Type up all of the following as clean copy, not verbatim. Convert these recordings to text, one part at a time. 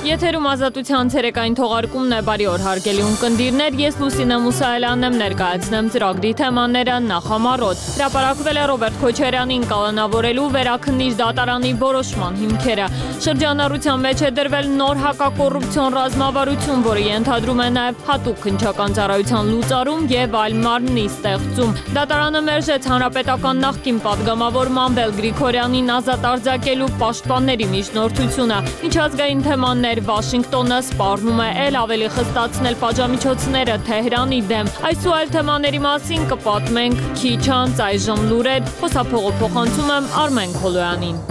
Եթերում ազատության ցերեկային թողարկումն է, բարի օր հարգելի ունկնդիրներ, ես Լուսինե Մուսայելյանն եմ, ներկայացնեմ ծրագրի թեմաները նախամարոտ։ Հրապարակվել է Ռոբերտ Քոչարյանին կալանավորելու վերաքննիչ դատարանի որոշման հիմքերը։ Շրջանառության մեջ է դրվել նոր հակակոռուպցիոն ռազմավարություն, որը ենթադրում է նաև հատուկ քննչական ծառայության լուծարում եւ այլ մարմնի ստեղծում։ Դատարանը մերժեց հանրապետական նախկին պատգամավոր Մանվել Գրիգորյանին ազատ արձակելու պաշտպանների միջնորդությունը։ Միջազգային թեմաներ Վաշինգտոնը սպառնում է էլ ավելի խստացնել պատժամիջոցները Թեհրանի դեմ։ Այս ու այլ թեմաների մասին կպատմենք քիչ անց, այժմ լուրեր, խոսափողափոխանցում եմ Արմեն Քոլոյանին։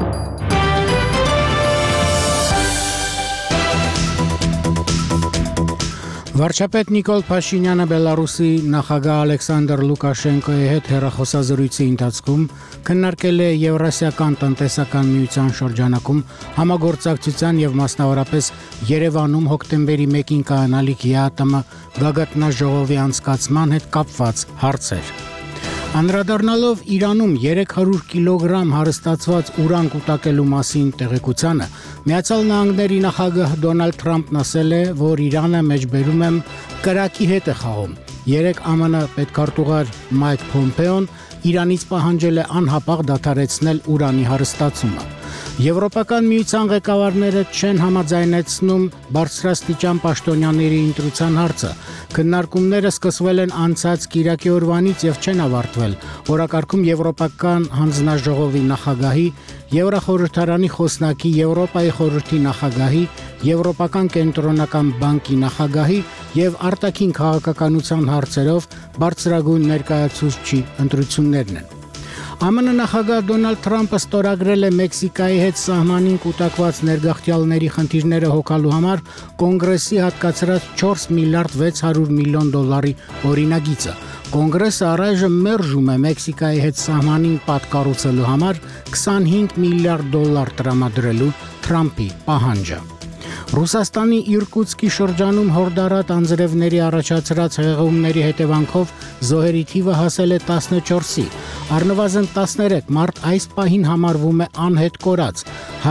Վարչապետ Նիկոլ Փաշինյանը Բելարուսի նախագահ Ալեքսանդր Լուկաշենկոյի հետ հեռախոսազրույցի ընթացքում քննարկել է Եվրասիական տնտեսական միության շրջանակում համագործակցության եւ մասնավորապես Երևանում հոկտեմբերի 1-ին կայանալիք ԵԱՏՄ գագաթնաժողովի անցկացման հետ կապված հարցեր։ Անդրադառնալով Իրանում 300 կիլոգրամ հարստացված ուրան կուտակելու մասին տեղեկությանը, Միացյալ Նահանգների նախագահ Դոնալդ Թրամփն ասել է, որ Իրանը մեջբերում է կրակի հետ է խաղում։ Երեկ ԱՄՆ պետքարտուղար Մայք Փոմպեոն Իրանից պահանջել է անհապաղ դադարեցնել ուրանի հարստացումը։ Եվրոպական միության ղեկավարները չեն համաձայնեցնում բարձրաստիճան պաշտոնյաների ընտրության հարցը։ Քննարկումները սկսվել են անցած կիրակի օրվանից եւ չեն ավարտվել։ Օրակարգում Եվրոպական հանձնաժողովի նախագահի, Եվրախորհրդարանի խոսնակի, Եվրոպայի խորհրդի նախագահի, Եվրոպական կենտրոնական բանկի նախագահի եւ արտաքին քաղաքականության հարցերով բարձրագույն ներկայացուցչի ընտրություններն են։ ԱՄՆ նախագահ Դոնալդ Թրամփը ստորագրել է Մեքսիկայի հետ սահմանին կուտակված ներգաղթյալների խնդիրները հոգալու համար կոնգրեսի հատկացրած 4 միլիարդ 600 միլիոն դոլարի օրինագիծը։ Կոնգրեսը առայժմ մերժում է Մեքսիկայի հետ սահմանին պատկառուցելու համար 25 միլիարդ դոլար տրամադրելու Թրամփի պահանջը։ Ռուսաստանի Իրկուտսկի շրջանում հորդառատ անձրևների առաջացրած հեղեղումների հետևանքով զոհերի թիվը հասել է 14-ի։ Առնվազն 13 մարդ այս պահին համարվում է անհետ կորած։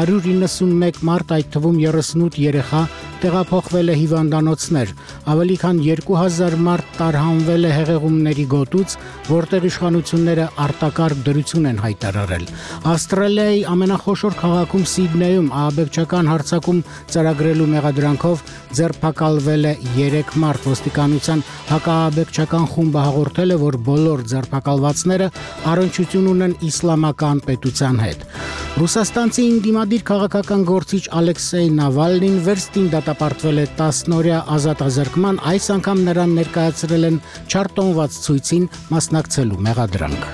191 մարդ, այդ թվում 38 երեխա, տեղափոխվել է հիվանդանոցներ։ Ավելի քան 2000 մարդ տարհանվել է հեղեղումների գոտուց, որտեղ իշխանությունները արտակարգ դրություն են հայտարարել։ Ավստրալիայի ամենախոշոր քաղաքում Սիդնեյում ահաբեկչական հարձակում ծրագրելու մեղադրանքով ձերբակալվել է 3 մարդ։ Ոստիկանության հակաահաբեկչական խումբը հաղորդել է, որ բոլոր ձերբակալվածները առնչություն ունեն իսլամական պետության հետ։ Ռուսաստանցի ինդիմադիր քաղաքական գործիչ Ալեքսեյ Նավալնին վերստին դատապարտվել է 10-օրյա ազատազրկման, այս անգամ նրան ներկայացրել են չարտոնված ցույցին մասնակցելու մեղադրանք։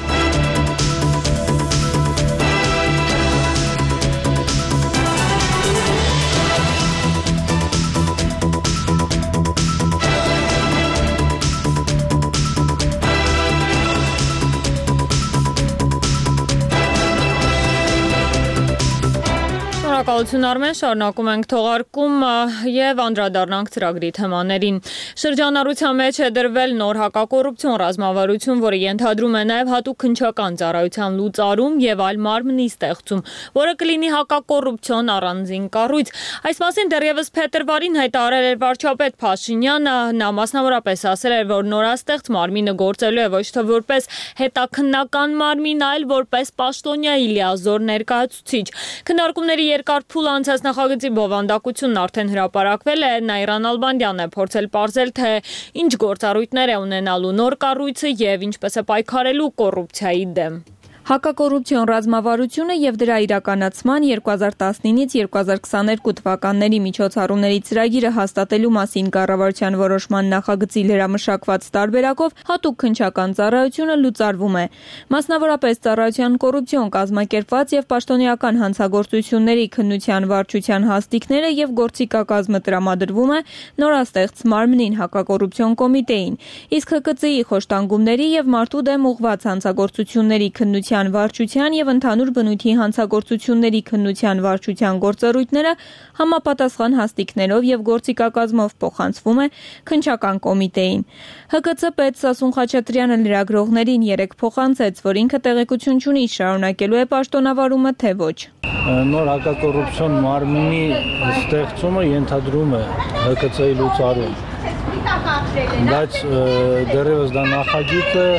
Շնորհակալություն Արմեն, շարունակում ենք թողարկում եւ անդրադառնանք ծրագրի թեմաներին։ Շրջանառության մեջ է դրվել նոր հակակոռուպցիոն ռազմավարություն, որը ենթադրում է նաեւ հատուկ քննչական ծառայության լուծարում եւ այլ մարմնի ստեղծում, որը կլինի հակակոռուպցիոն առանձին կառույց։ Այս մասին դեռևս փետրվարին հայտարարել էր վարչապետ Փաշինյանը, նա մասնավորապես ասել էր, որ նորաստեղծ մարմինը գործելու է ոչ թե որպես հետաքննական մարմին, այլ որպես պաշտոնյայի լիազոր ներկայացուցիչ։ Քննարկումների երկար փուլ անցած նախագծի բովանդակությունն արդեն հրապարակվել է, Նաիրան Ալբանդյանն է փորձել պարզել, թե ինչ գործառույթներ է ունենալու նոր կառույցը եւ ինչպես է պայքարելու կոռուպցիայի դեմ։ Հակակոռուպցիոն ռազմավարությունը եւ դրա իրականացման 2019-ից 2022 թվականների միջոցառումների ծրագիրը հաստատելու մասին կառավարության որոշման նախագծի լրամշակված տարբերակով հատուկ քննչական ծառայությունը լուծարվում է։ Մասնավորապես ծառայության կոռուպցիոն կազմակերպված եւ պաշտոնեական հանցագործությունների քննության վարչության հաստիկները եւ գործիքակազմը տրամադրվում է նորաստեղծ մարմնին հակակոռուպցիոն կոմիտեին, իսկ ՀԿԾ-ի խոշտանգումների եւ մարդու դեմ ուղղված հանցագործությունների քննության քննության վարչության և ընդհանուր բնույթի հանցագործությունների քննության վարչության գործառույթները համապատասխան հաստիքներով և գործիքակազմով փոխանցվում է քննչական կոմիտեին։ ՀԿՑ պետ Սասուն Խաչատրյանը լրագրողներին երեկ փոխանցեց, որ ինքը տեղեկություն չունի շարունակելու է պաշտոնավարումը, թե ոչ։ Նոր հակակոռուպցիոն մարմնի ստեղծումը ենթադրում է ՀԿՑ-ի լուծարում, բայց դեռևս դա նախագիծ է,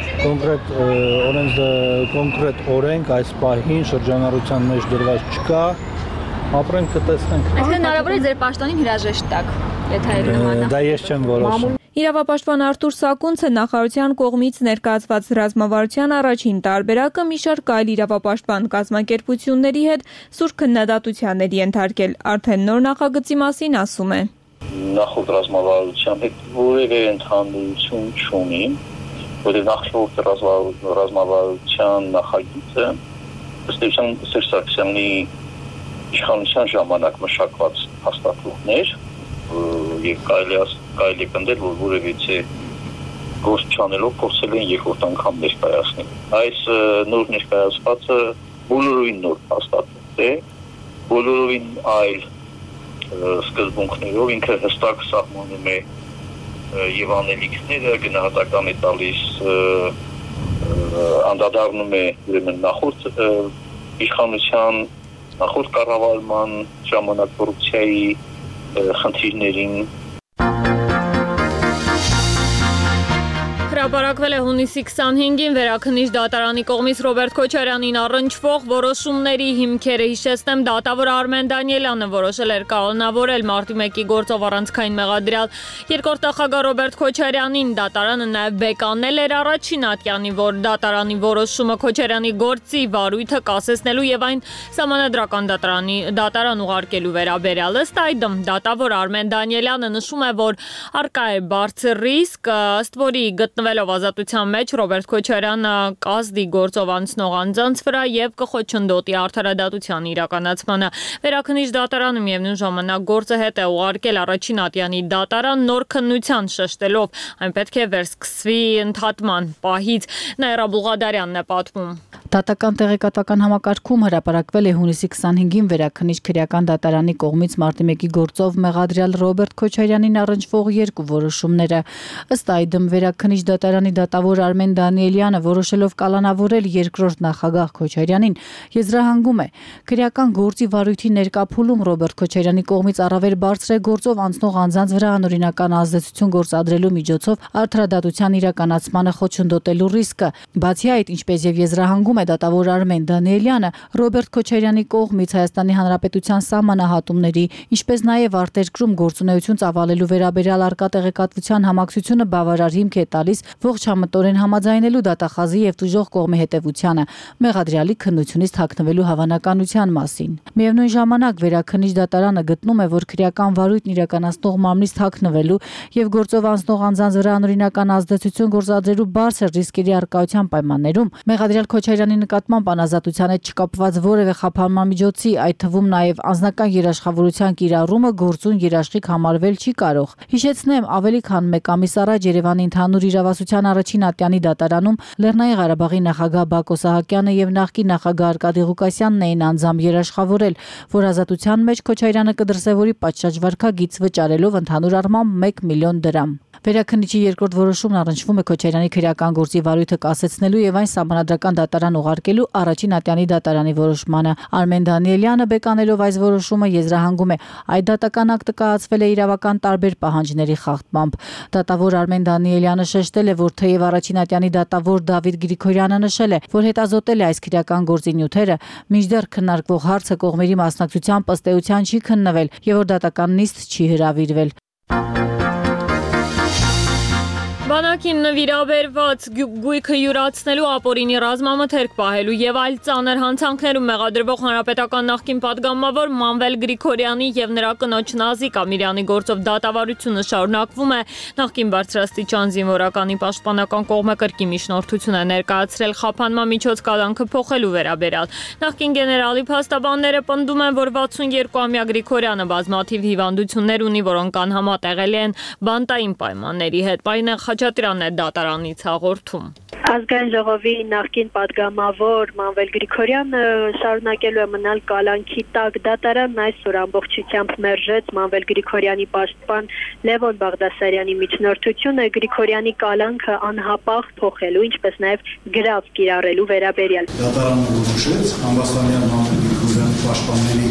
կոնկրետ օրենք այս պահին շրջանառության մեջ դրված չկա, ապրենք կտեսնենք։ Այսինքն հնարավոր է ձեր պաշտոնին հրաժեշտ տաք, եթե նման։ Դա ես չեմ որոշում։ Իրավապաշտպան Արտուր Սակունցը նախարարության կողմից ներկայացված ռազմավարության առաջին տարբերակը մի շարք այլ իրավապաշտպան կազմակերպությունների հետ սուր քննադատության էր ենթարկել, արդեն նոր նախագծի մասին ասում է։ Նախորդ ռազմավարության հետ որևէ ընդհանրություն չունի, որտեղ նախորդ ռազմավարության նախագիծը ըստ էության Սերժ Սարգսյանի իշխանության ժամանակ մշակված հաստատություններ եւ կարելի կնդել, որ որևէ գործ չանելով փորձել են երկրորդ անգամ ներկայացնել։ Այս նոր ներկայացվածը բոլորովին նոր հաստատություն է, բոլորովին այլ սկզբունքներով ինքը հստակ սահմանում է եւ անելիքները, գնահատական է տալիս, անդրադառնում է ուրեմն նախորդ իշխանության, նախորդ կառավարման ժամանակ կոռուպցիայի խնդիրներին։ Հրապարակվել է հունիսի 25-ին Վերաքննիչ դատարանի կողմից Ռոբերտ Քոչարյանին առնչվող որոշումների հիմքերը, հիշեցնեմ, դատավոր Արմեն Դանիելյանը որոշել էր կանոնավորել մարտի 1-ի գործով առանցքային մեղադրյալ երկրորդ նախագահ Ռոբերտ Քոչարյանին։ Դատարանը նաև բեկանել էր առաջին ատյանի, որ դատարանի որոշումը Քոչարյանի գործի վարույթը կասեցնելու եւ այն սահմանադրական դատարան ուղարկելու վերաբերյալ։ Ըստ այդմ դատավոր Արմեն Դանիելյանը նշում է, որ առկա է բարձր ռիսկ, ըստ որի գտնվելով ազատության մեջ Ռոբերտ Քոչարյանը կազդի գործով անցնող անձանց վրա եւ կխոչընդոտի արդարադատության իրականացմանը։ Վերաքննիչ դատարանը միևնույն ժամանակ գործը հետ է ուղարկել առաջին ատյանի դատարան նոր քննության շեշտելով, այն պետք է վերսկսվի ընդհատման պահից։ Նաիրա Բուղադարյանն է պատմում։ Դատական տեղեկատվական համակարգում հրապարակվել է հունիսի 25-ին Վերաքննիչ քրեական դատարանի կողմից մարտի 1-ի գործով մեղադրյալ Ռոբերտ Քոչարյանին առնչվող երկու որոշումները։ Ըստ այդմ Վերաքննիչ դատարանի դատավոր Արմեն Դանիելյանը որոշելով կալանավորել երկրորդ նախագահ Քոչարյանին, եզրահանգում է քրեական գործի վարույթի ներկայփուլում Ռոբերտ Քոչարյանի կողմից առավել բարձր է գործով անցնող անձանց վրա անօրինական ազդեցություն գործադրելու միջոցով արդարադատության իրականացմանը խոչընդոտելու ռիսկը։ Բացի այդ, ինչպես եւ եզրահանգում է դատավոր Արմեն Դանիելյանը, Ռոբերտ Քոչարյանի կողմից Հայաստանի Հանրապետության սահմանահատումների, ինչպես նաեւ արտերկրում գործունեություն ծավալելու վերաբերյալ արկա տեղեկատվության համակցությունը բավարար հիմք է տալիս ողջամտորեն համաձայնելու դատախազի եւ տուժող կողմի հետեւությանը մեղադրյալի քննությունից թաքնվելու հավանականության մասին։ Միևնույն ժամանակ Վերաքննիչ դատարանը գտնում է, որ քրեական վարույթն իրականացնող մարմնից թաքնվելու եւ գործով անցնող անձանց վրա անօրինական ազդեցություն գործադրելու բարձր ռիսկերի առկայության պայմաններում մեղադրյալ Քոչարյանի նկատմամբ անազատության հետ չկապված որևէ խափանման միջոցի, այդ թվում նաեւ անձնական երաշխավորության կիրառումը գործուն երաշխիք համարվել չի կարող։ Հիշեցնեմ, ավելի քան 1 ամիս առաջ Երևանի ընդհանուր իրավասության առաջին ատյանի դատարանում Լեռնային Ղարաբաղի նախագահ Բակո Սահակյանը եւ նախկին նախագահ Արկադի Ղուկասյանն էին անձամբ երաշխավորել, որ ազատության մեջ Քոչարյանը կդրսևորի պատշաճ վարքագիծ վճարելով ընդհանուր առմամբ 1 միլիոն դրամ։ Վերաքննիչի երկրորդ որոշումն առնչվում է Քոչարյանի քրեական գործի վարույթը կասեցնելու եւ այն սահմանադրական դատարան ուղարկելու առաջին ատյանի դատարանի որոշմանը։ Արմեն Դանիելյանը բեկանելով այս որոշումը եզրահանգում է, այդ դատական ակտը կայացվել է իրավական տարբեր պահանջների խախտմամբ։ Դատավոր Արմեն Դանիելյանը շեշտել է, որ թեև առաջին ատյանի դատավոր Դավիթ Գրիգորյանը նշել է, որ հետազոտել է այս քրեական գործի նյութերը, մինչդեռ քննարկվող հարցը կողմերի մասնակցությամբ ըստ էության չի քննվել եւ որ դատական նիստ չի հրավիրվել։ Բանակին նվիրաբերված գույքը յուրացնելու, ապօրինի ռազմամթերք պահելու եւ այլ ծանր հանցանքներում մեղադրվող հանրապետական նախկին պատգամավոր Մանվել Գրիգորյանի եւ նրա կնոջ Նազիկ Ամիրյանի գործով դատավարությունը շարունակվում է։ Նախկին բարձրաստիճան զինվորականի պաշտպանական կողմը կրկին միջնորդություն է ներկայացրել խափանման միջոց կալանքը փոխելու վերաբերյալ։ Նախկին գեներալի փաստաբանները պնդում են, որ 62-ամյա Գրիգորյանը բազմաթիվ հիվանդություններ ունի, որոնք անհամատեղելի են բանտային պայմանների հետ։ Խաչատրյանն է դատարանից հաղորդում։ Ազգային ժողովի նախկին պատգամավոր Մանվել Գրիգորյանը շարունակելու է մնալ կալանքի տակ։ Դատարանն այսօր ամբողջությամբ մերժեց Մանվել Գրիգորյանի պաշտպան Լևոն Բաղդասարյանի միջնորդությունը Գրիգորյանի կալանքը անհապաղ փոխելու, ինչպես նաև գրավ կիրառելու վերաբերյալ։ Դատարանը որոշեց Համբաստանյան Մանվել Գրիգորյանի պաշտպանների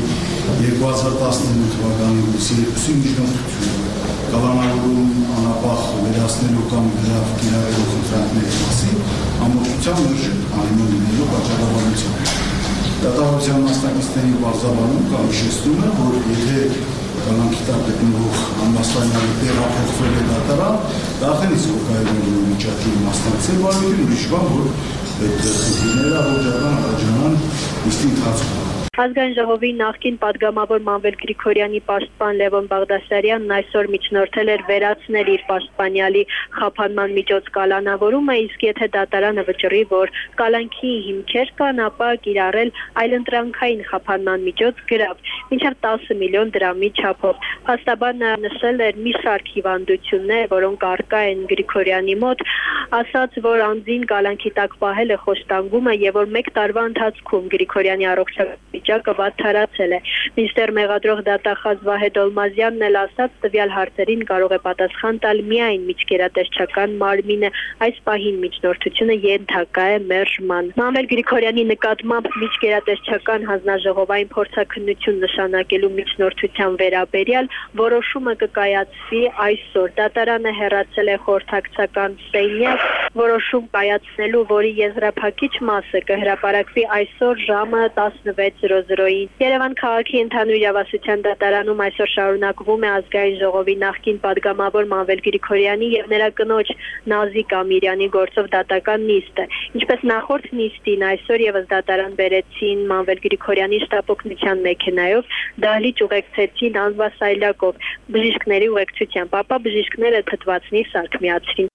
2019 թվականի հունիսի 2-ի միջնորդությունը կալանավորում անապահ վերացնելու կամ գրավ կիրառելու խնդրանքների մասին ամբողջությամբ մերժել անիմոն լինելու պատճառաբանությամբ։ Դատավարության մասնակիցների բարձրաբանում կամ հիշեցնում է, որ եթե կալանքի տակ գտնվող Համբաստանյանը տեղափոխվել է դատարան, դա արդեն իսկ կարելի է վիճակի մասնակցել բարոյություն, ուրիշ բան, որ այդ խնդիրները առողջական առաջանան նիստի ընթացքում։ Ազգային ժողովի նախկին պատգամավոր Մանվել Գրիգորյանի պաշտպան Լևոն Բաղդասարյանն այսօր միջնորդել էր վերացնել իր պաշտպանյալի խափանման միջոց կալանավորումը, իսկ եթե դատարանը վճռի, որ կալանքի հիմքեր կան, ապա կիրառել այլընտրանքային խափանման միջոց գրավ, մինչև 10 միլիոն դրամի չափով։ Փաստաբանը նշել էր մի շարք հիվանդություններ, որոնք առկա են Գրիգորյանի մոտ, ասաց, որ անձին կալանքի տակ պահել է խոշտանգումը եւ որ 1 տարվա ընթացքում Գրիգորյանի առողջական վիճակը վատթարացել է։ Մինչդեռ մեղադրող դատախազ Վահե Դոլմազյանն էլ ասաց, տվյալ հարցերին կարող է պատասխան տալ միայն միջկերատեսչական մարմինը, այս պահին միջնորդությունը ենթակա է մերժման։ Մանվել Գրիգորյանի նկատմամբ միջկերատեսչական հանձնաժողովային փորձաքննություն նշանակելու միջնորդության վերաբերյալ որոշումը կկայացվի այսօր։ Դատարանը հեռացել է խորհրդակցական սենյակ, որոշում կայացնելու, որի եզրափակիչ մասը կհրապարակվի այսօր ժամը 16:00-ին։ Երևան քաղաքի ընդհանուր իրավասության դատարանում այսօր շարունակվում է ազգային ժողովի նախկին պատգամավոր Մանվել Գրիգորյանի եւ նրա կնոջ Նազիկ Ամիրյանի գործով դատական նիստը։ Ինչպես նախորդ նիստին, այսօր եւս դատարան բերեցին Մանվել Գրիգորյանի շտապօգնության մեքենայով, դահլիճ ուղեկցեցին անվասայլակով բժիշկների ուղեկցությամբ, ապա բժիշկները թթվածնի սարք միացրին։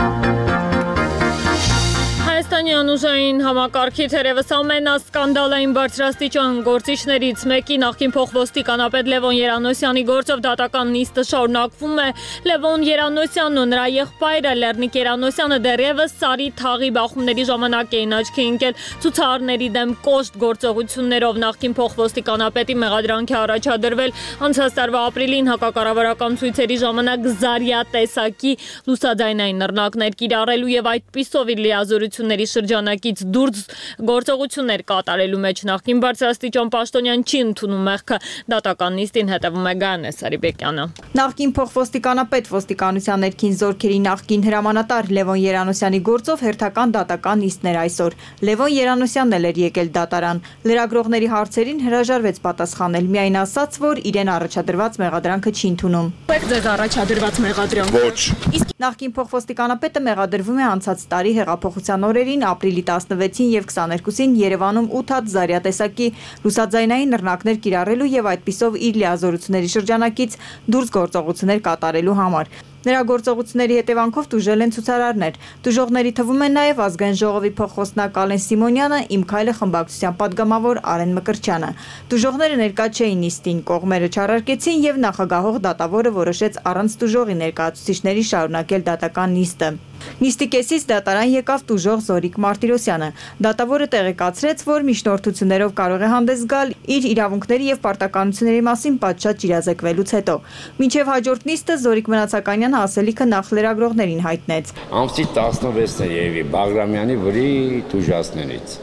Հայաստանի անուժային համակարգի թերևս ամենասկանդալային բարձրաստիճան գործիչներից մեկի նախկին փոխոստիկանապետ Լևոն Երանոսյանի գործով դատական նիստը շարունակվում է։ Լևոն Երանոսյանն ու նրա եղբայրը Լեռնիկ Երանոսյանը դեռևս Սարի թաղի բախումների ժամանակ էին աչքի ընկել ցուցարարների դեմ կոշտ գործողություններով։ Նախկին փոխոստիկանապետի մեղադրանքի առաջադրվել անցած տարվա ապրիլին հակակառավարական ցույցերի ժամանակ Զարյա տեսակի լուսաձայնային նռնակներ կիրառելու եւ այդպիսով իր լիազորությունների շրջանակից դուրս գործողություններ կատարելու մեջ նախկին բարձրաստիճան պաշտոնյան չի ընդունում մեղքը։ Դատական նիստին հետևում է Գայանե Սարիբեկյանը։ Նախկին փոխոստիկանապետ ոստիկանության ներքին զորքերի նախկին հրամանատար Լևոն Երանոսյանի գործով հերթական դատական նիստներ այսօր։ Լևոն Երանոսյանն էլ էր եկել դատարան։ Լրագրողների հարցերին հրաժարվեց պատասխանել, միայն ասաց, որ իրեն առաջադրված մեղադրանքը չի ընդունում։ Ո՞եք ձեզ առաջադրված մեղադրանքը։ Ոչ։ Իսկ նախկին փոխոստիկանապետը մեղադրվում է անցած տարի հեղափոխության օրերին ապրիլի 16-ին եւ 22-ին Երևանում 8 հատ Զարյա տեսակի լուսաձայնային նռնակներ կիրառելու եւ այդպիսով իր լիազորությունների շրջանակից դուրս գործողություններ կատարելու համար։ Նրա գործողությունների հետևանքով տուժել են ցուցարարներ։ Տուժողների թվում են նաև ազգային ժողովի փոխոստնակ Ալեն Սիմոնյանը, Իմ քայլը խմբակցության պատգամավոր Արեն Մկրտչյանը։ Տուժողները ներկա չէին նիստին, կողմերը չարարկեցին եւ նախագահող դատավորը որոշեց առանց տուժողի ներկայացուցիչների շարունակել դատական նիստը։ Նիստի կեսից դատարան եկավ տուժող Զորիկ Մարտիրոսյանը։ Դատավորը տեղեկացրեց, որ միջնորդություններով կարող է հանդես գալ իր իրավունքների եւ պարտականությունների մասին պատշաճ իրազեկվելուց հետո։ Մինչև հաջորդ նիստը Զորիկ Մնացականյանը ասելիքը նախ լրագրողներին հայտնեց։ Ամսի 16-ն է երևի Բաղրամյանի վրի տուժածներից։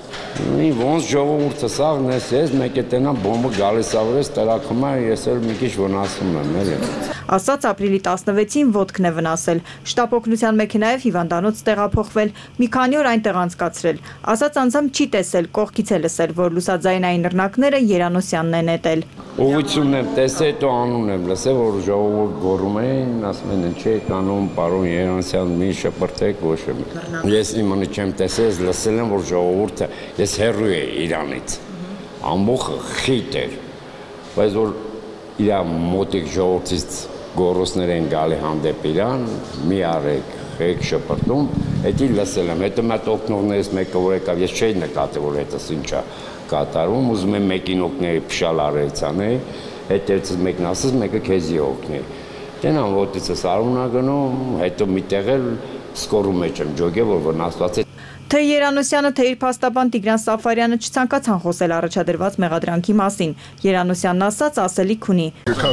Ոնց ժողովուրդը սաղն ես, մեկ է տենա բոմբը գալիս ավրես տրակում է, ես էլ մի քիչ վնասում եմ, էլի։ Ասաց ապրիլի 16-ին ոտքն է վնասել։ Շտապօգնության մեքենայով հիվանդանոց տեղափոխվել, մի քանի օր այնտեղ անցկացրել։ Ասաց անձամբ չի տեսել, կողքից է լսել, որ լուսաձայնային նռնակները Երանոսյանն է նետել։ Ուղղությունն եմ տեսել, հետո անուն եմ լսել, որ ժողովուրդ գոռում էին, ասում են չէ կանոն, պարոն Երանոսյան, մի շպրտեք, ոչ եմ։ Ես իմը չեմ տեսել, լսել եմ, որ ժողովուրդը ես հեռու է Իրանից։ Ամբողջ խիտ էր։ Բայց որ իր մոտիկ ժողովրդից գոռոցներ են գալի հանդեպ իրան, մի արեք, եք շպրտում, հետի լսել եմ, հետո մատ օգնողներից մեկը որ եկավ, ես չէի նկատել, որ հետս ինչա կատարում, ուզում եմ մեկին օգնել փշալ արեցան, հետերցս մեկն ասես, մեկը քեզի օգնի։ Տենան ոտիցս արունա գնում, հետո միտեղ էլ սկորու մեջ եմ ջոգե, որ վնասված է։ Թե Երանոսյանը, թե իր փաստաբան Տիգրան Սաֆարյանը չցանկացան խոսել առաջադրված մեղադրանքի մասին։ Երանոսյանն ասելիք ունի։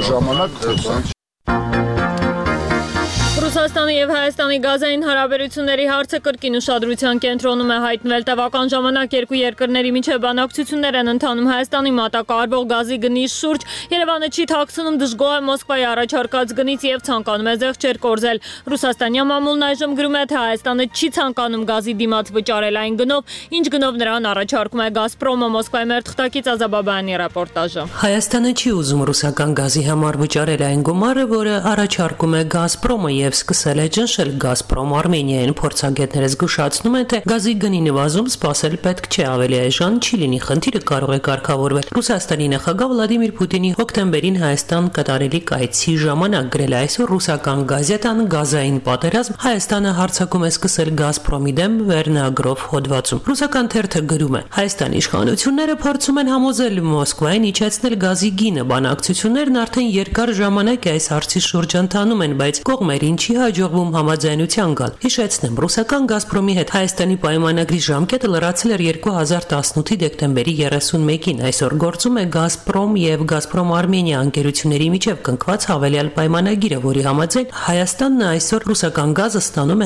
Ռուսաստանի եւ Հայաստանի գազային հարաբերությունների հարցը կրկին ուշադրության կենտրոնում է հայտնվել տևական ժամանակ երկու երկրների միջև բանակցություններ են ընթանում Հայաստանի մատակարարվող գազի գնի շուրջ։ Երևանը չի թաքցնում դժգոհ է Մոսկվայի առաջարկած գնից եւ ցանկանում է զեղչեր կորզել։ Ռուսաստանյան մամուլն այժմ գրում է, թե Հայաստանը չի ցանկանում գազի դիմաց վճարել այն գնով, ինչ գնով նրան առաջարկում է Գազպրոմը։ Մոսկվայի մեր թղթակից Ազաբաբայանի ռեպորտաժը։ Հայաստանը չի ուզում ռուսական գազի համար վճարել այն գումարը, որը առաջարկում է Գազպրոմը եւ սկսել է ճնշել Գազպրոմ Արմենիային։ Փորձագետները զգուշացնում են, թե գազի գնի նվազում սպասել պետք չէ, ավելի այժմ չի լինի, խնդիրը կարող է կարգավորվել։ Ռուսաստանի նախագահ Վլադիմիր Պուտինի հոկտեմբերին Հայաստան կատարելիք այցի ժամանակ գրել է, այսօր ռուսական գազետան գազային պատերազմ Հայաստանը հարձակում է սկսել Գազպրոմի դեմ վերնագրով հոդվածում։ Ռուսական թերթը գրում է. Հայաստանի իշխանությունները փորձում են համոզել Մոսկվային իջեցնել գազի գինը։ Բանակցություններն արդեն երկար ժամանակ այս հարցի շուրջ ընթանում են, բայց կողմերին չի հաջողվում համաձայնության գալ։ Հիշեցնեմ, ռուսական Գազպրոմի հետ Հայաստանի պայմանագրի ժամկետը լրացել էր 2018-ի դեկտեմբերի 31-ին։ Այսօր գործում է Գազպրոմ եւ Գազպրոմ Արմենիա ընկերությունների միջև կնքված հավելյալ պայմանագիրը, որի համաձայն Հայաստանն այսօր ռուսական գազը ստանում է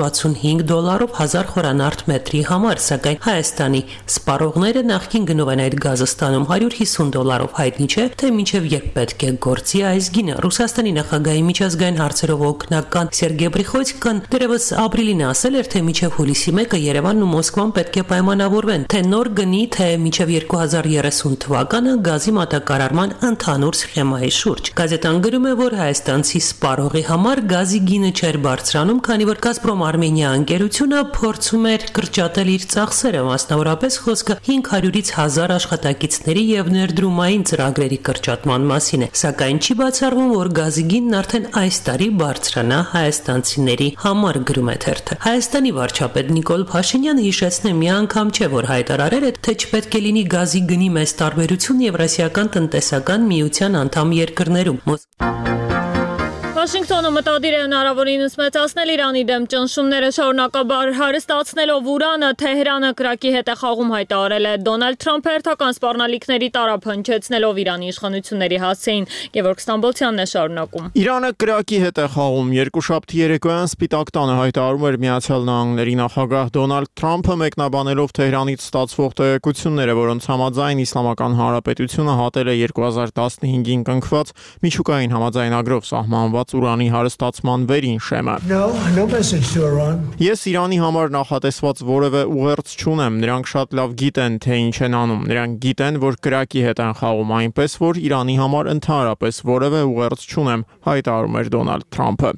$165 1000 խորանարդ մետրի համար, սակայն Հայաստանի սպառողները նախկին գնով են այդ գազը ստանում $150։ Հայտնի չէ, թե մինչև երբ պետք է գործի այս գինը։ Ռուսաստանի նախագահի միջազգային հարցերով օգնական Սերգեյ Բրիխոյցկան դեռևս ապրիլին ասել էր, թե մինչև հուլիսի 1-ը Երևանն ու Մոսկվան պետք է պայմանավորվեն, թե նոր գնի, թե մինչև 2030 թվականը գազի մատակարարման ընդհանուր սխեմայի շուրջ։ Գազետան գրում է, որ հայաստանցի սպառողի համար գազի գինը չէր բարձրանում, քանի որ Գազպրոմ Արմենիա ընկերությունը փորձում էր կրճատել իր ծախսերը, մասնավորապես խոսքը 500-ից 1000 աշխատակիցների եւ ներդրումային ծրագրերի կրճատման մասին է, սակայն չի բացառվում, որ գազի գինն արդեն այս տարի բարձրանա հայաստանցիների համար, գրում է թերթը։ Հայաստանի վարչապետ Նիկոլ Փաշինյանը հիշեցնում մի անգամ չէ, որ հայտարարել է, թե չպետք է լինի գազի գնի մեծ տարբերություն Եվրասիական տնտեսական միության անդամ երկրներում։ Վաշինգտոնը մտադիր է հնարավորինս մեծացնել Իրանի դեմ ճնշումները շարունակաբար հարստացնելով ուրանը, Թեհրանը կրակի հետ է խաղում, հայտարարել է Դոնալդ Թրամփը հերթական սպառնալիքների տարափ հնչեցնելով Իրանի իշխանությունների հասցեին։ Գևորգ Ստամբոլցյանն է շարունակում։ Իրանը կրակի հետ է խաղում։ Երկուշաբթի երեկոյան Սպիտակ տանը հայտարարում էր Միացյալ Նահանգների նախագահ Դոնալդ Թրամփը մեկնաբանելով Թեհրանից ստացվող տեղեկությունները, որոնց համաձայն Իսլամական Հանրապետությունը հատել է 2015-ին կնքված միջուկային համաձայնագրով սահմանված ուրանի հարստացման վերին շեմը։ Ես Իրանի համար նախատեսված որևէ ուղերձ չունեմ, նրանք շատ լավ գիտեն, թե ինչ են անում, նրանք գիտեն, որ կրակի հետ են խաղում, այնպես որ Իրանի համար ընդհանրապես որևէ ուղերձ չունեմ, հայտարարում էր Դոնալդ Թրամփը։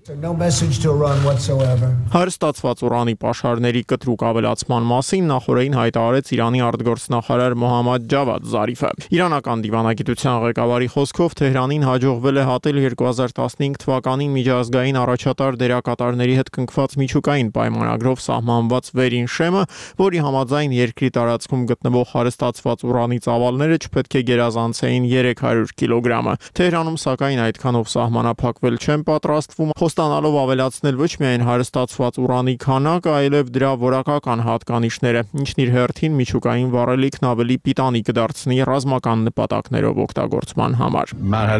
Հարստացված ուրանի պաշարների կտրուկ ավելացման մասին նախորդին հայտարարեց Իրանի արտգործնախարար Մոհամմադ Ջավադ Զարիֆը։ Իրանական դիվանագիտության ղեկավարի խոսքով Թեհրանին հաջողվել է հատել 2015 թվականին միջազգային առաջատար դերակատարների հետ կնքված միջուկային պայմանագրով սահմանված վերին շեմը, որի համաձայն երկրի տարածքում գտնվող հարստացված ուրանի ծավալները չպետք է գերազանցեին 300 կիլոգրամը։ Թեհրանում սակայն այդքանով սահմանափակվել չեն պատրաստվում, խոստանալով ավելացնել ոչ միայն հարստացված ուրանի քանակը, այլև դրա որակական հատկանիշները, ինչն իր հերթին միջուկային վառելիքն ավելի պիտանի կդարձնի ռազմական նպատակներով օգտագործման համար։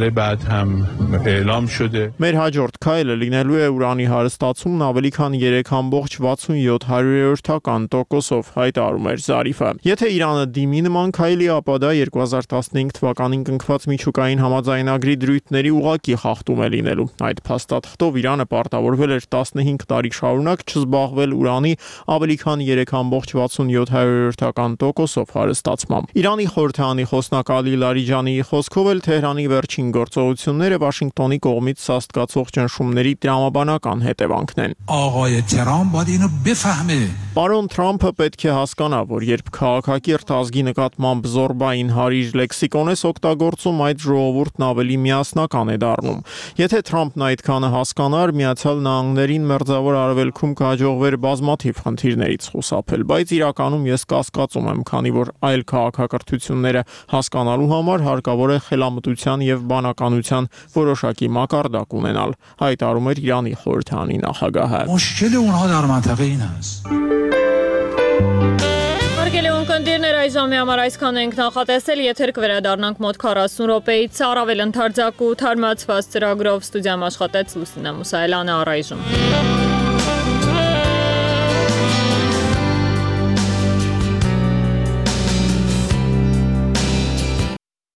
Մեր հաջորդ քայլը լինելու է ուրանի հարստացումն ավելի քան 3.67%-ով, հայտարարում էր Զարիֆը։ Եթե Իրանը դիմի նման քայլի, ապա դա 2015 թվականին կնքված միջուկային համաձայնագրի դրույթների ուղղակի խախտում է լինելու։ Այդ փաստաթղթով Իրանը պարտավորվել էր 15 տարի շարունակ չզբաղվել ուրանի ավելի քան 3.67%-ով հարստացմամբ։ Իրանի խորհրդարանի խոսնակ Ալի Լարիջանիի խոսքով էլ Թեհրանի վերջին գործողությունները Վաշինգտոնի կողմից սաստկացող ճնշումների տրամաբանական հետևանքն են։ Պարոն Թրամփը պետք է հասկանա, որ երբ քաղաքակիրթ ազգի նկատմամբ զորբային հարիր լեքսիկոն ես օգտագործում, այդ ժողովուրդն ավելի միասնական է դառնում։ Եթե Թրամփն այդքանը հասկանար, Միացյալ Նահանգներին Մերձավոր Արևելքում կհաջողվեր բազմաթիվ խնդիրներից խուսափել, բայց իրականում ես կասկածում եմ, քանի որ այլ քաղաքակրթությունները հասկանալու համար հարկավոր է խելամտության եւ բանականության որոշակի մակարդակ ունենալ։ ունենալ, հայտարարում էր Իրանի խորհրդանի նախագահը։ مشکل اونها در منطقه این است Հարգելի ունկնդիրներ, այժմի համար այսքան ենք նախատեսել, եթեր կվերադառնանք մոտ 40 րոպեից առավել ընդարձակ ու թարմացված ծրագրով ստուդիայում աշխատեց Լուսինե Մուսայելյանը առայժմ։